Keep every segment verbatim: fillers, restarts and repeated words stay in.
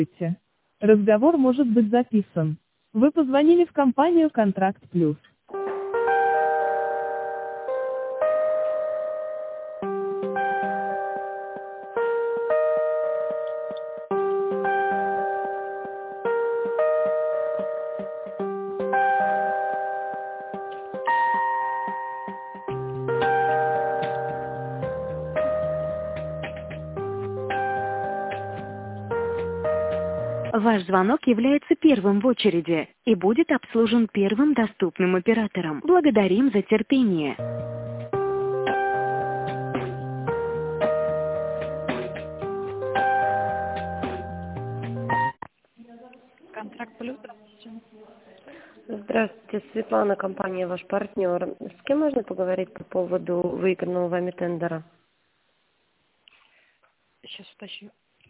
Здравствуйте. Разговор может быть записан. Вы позвонили в компанию «Контракт Плюс». Ваш звонок является первым в очереди и будет обслужен первым доступным оператором. Благодарим за терпение. Контракт Плюс, здравствуйте. Здравствуйте, Светлана, компания «Ваш партнер». С кем можно поговорить по поводу выигранного вами тендера? Сейчас уточню.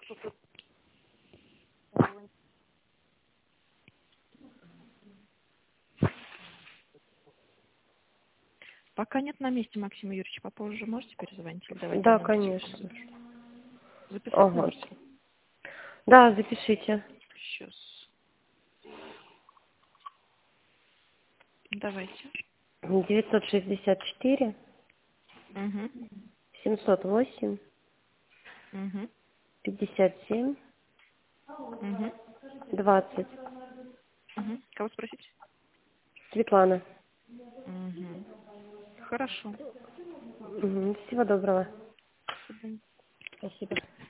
Пока нет на месте, Максим Юрьевич. Попозже можете перезвонить или давайте? Да, конечно. Записать Ага. номер? Да, запишите. Сейчас. Давайте. девятьсот шестьдесят четыре Угу. семьсот восемь Угу. пятьдесят семь Угу. двадцать. Угу. Кого спросить? Светлана. Угу. Хорошо. Мгм. Всего доброго. До свидания. Спасибо.